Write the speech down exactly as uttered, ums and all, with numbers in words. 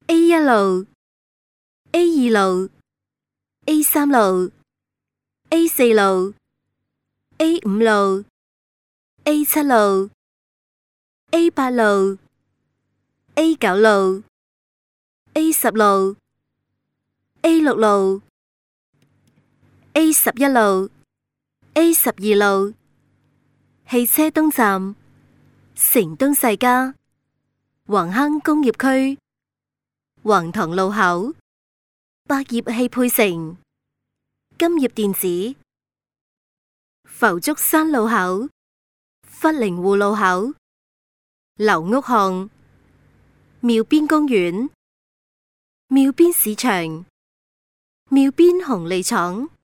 A 一路、A 二路、A 三路、A 四路、A 五路、A 七路、A 八路、A 九路、A 十路、A 六路、A 十一路、A 十二路。汽車東站，城東世家，橫坑工業區，橫塘路口，百業汽配城，金業電子，浮竹山路口，笏陵湖路口，流屋巷，廟邊公園，廟邊市場，廟邊紅利廠。